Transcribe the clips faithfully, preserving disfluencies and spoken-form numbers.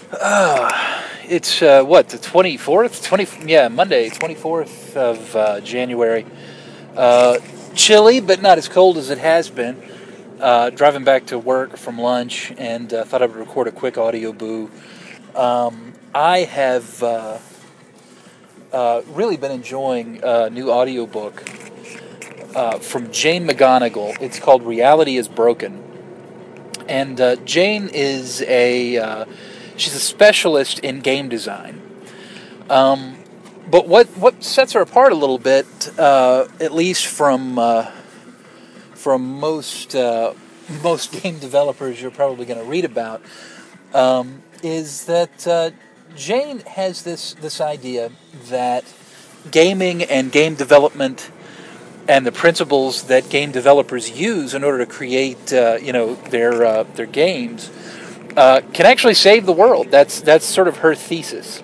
Uh, it's uh, what, the twenty-fourth, twenty yeah, Monday, twenty-fourth of uh, January. Uh, chilly, but not as cold as it has been. Uh, driving back to work from lunch, and uh, thought I would record a quick audio boo. Um, I have uh, uh, really been enjoying a new audiobook uh, from Jane McGonigal. It's called Reality is Broken. And uh, Jane is a uh, she's a specialist in game design. Um, but what what sets her apart a little bit, uh, at least from uh, from most uh, most game developers you're probably going to read about, um, is that uh, Jane has this this idea that gaming and game development and the principles that game developers use in order to create, uh, you know, their uh, their games, uh, can actually save the world. That's that's sort of her thesis.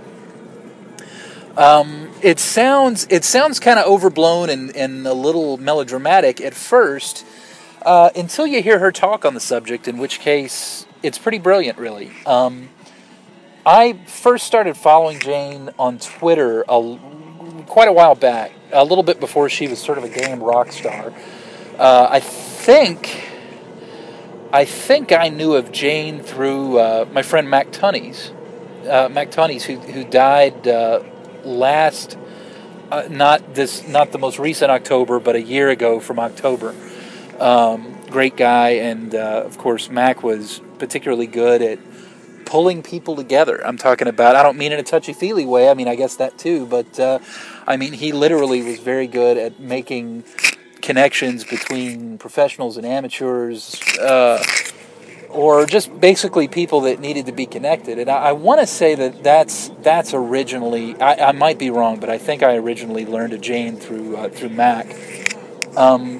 Um, it sounds it sounds kind of overblown and, and a little melodramatic at first, uh, until you hear her talk on the subject. In which case, it's pretty brilliant, really. Um, I first started following Jane on Twitter a, quite a while back, a little bit before she was sort of a game rock star. Uh, I think, I think I knew of Jane through uh, my friend Mac Tunney's, uh, Mac Tunney's, who who died uh, last, uh, not this, not the most recent October, but a year ago from October. Um, great guy, and uh, of course Mac was particularly good at pulling people together. I'm talking about, I don't mean in a touchy-feely way, I mean, I guess that too, but uh, I mean, he literally was very good at making connections between professionals and amateurs, uh, or just basically people that needed to be connected. And I, I want to say that that's that's originally, I, I might be wrong, but I think I originally learned of Jane through uh, through Mac. Um,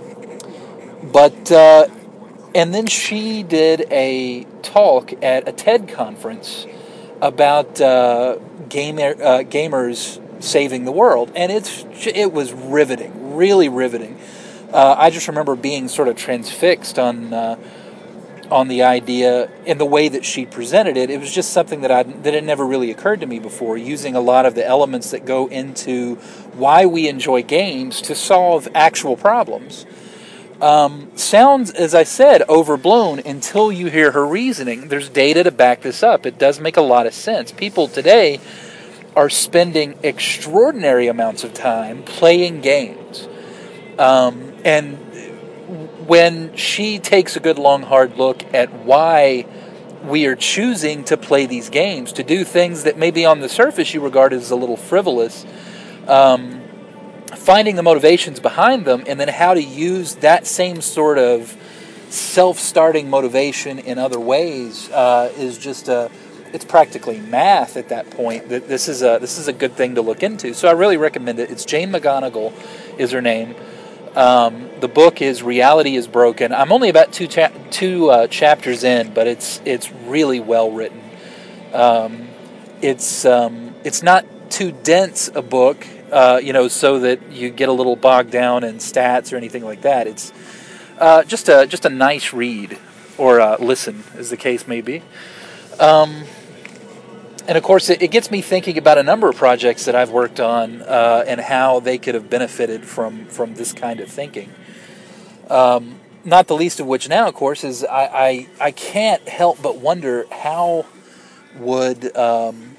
but uh, and then she did a talk at a TED conference about uh, gamer, uh, gamers saving the world, and it's it was riveting, really riveting. Uh, I just remember being sort of transfixed on uh, on the idea and the way that she presented it. It was just something that I that had never really occurred to me before, using a lot of the elements that go into why we enjoy games to solve actual problems. Um, sounds, as I said, overblown until you hear her reasoning. There's data to back this up. It does make a lot of sense. People today are spending extraordinary amounts of time playing games. Um, and when she takes a good, long, hard look at why we are choosing to play these games, to do things that maybe on the surface you regard as a little frivolous, um, finding the motivations behind them, and then how to use that same sort of self-starting motivation in other ways uh, is just a, it's practically math at that point. That this is a this is a good thing to look into. So I really recommend it. It's Jane McGonigal is her name. Um, the book is Reality is Broken. I'm only about two cha- two uh, chapters in, but it's it's really well written. Um, it's um, it's not too dense a book. Uh, you know, so that you get a little bogged down in stats or anything like that. It's uh, just a just a nice read, or uh, listen, as the case may be. Um, and of course, it, it gets me thinking about a number of projects that I've worked on uh, and how they could have benefited from from this kind of thinking. Um, not the least of which now, of course, is I I, I can't help but wonder how would um,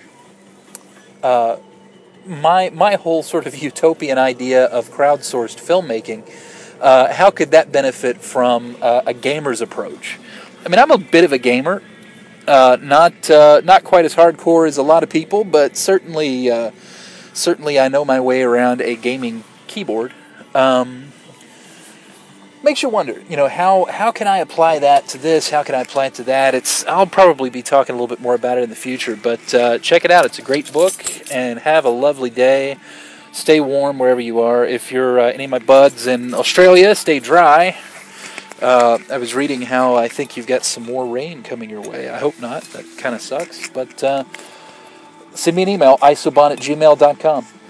uh, my my whole sort of utopian idea of crowdsourced filmmaking, uh, how could that benefit from uh, a gamer's approach? I mean, I'm a bit of a gamer, uh, not uh, not quite as hardcore as a lot of people, but certainly uh, certainly I know my way around a gaming keyboard. Um, makes you wonder, you know, how how can I apply that to this? How can I apply it to that? It's I'll probably be talking a little bit more about it in the future, but uh, check it out. It's a great book, and have a lovely day. Stay warm wherever you are. If you're uh, any of my buds in Australia, stay dry. Uh, I was reading how I think you've got some more rain coming your way. I hope not. That kind of sucks. But uh, send me an email, isobon at gmail dot com.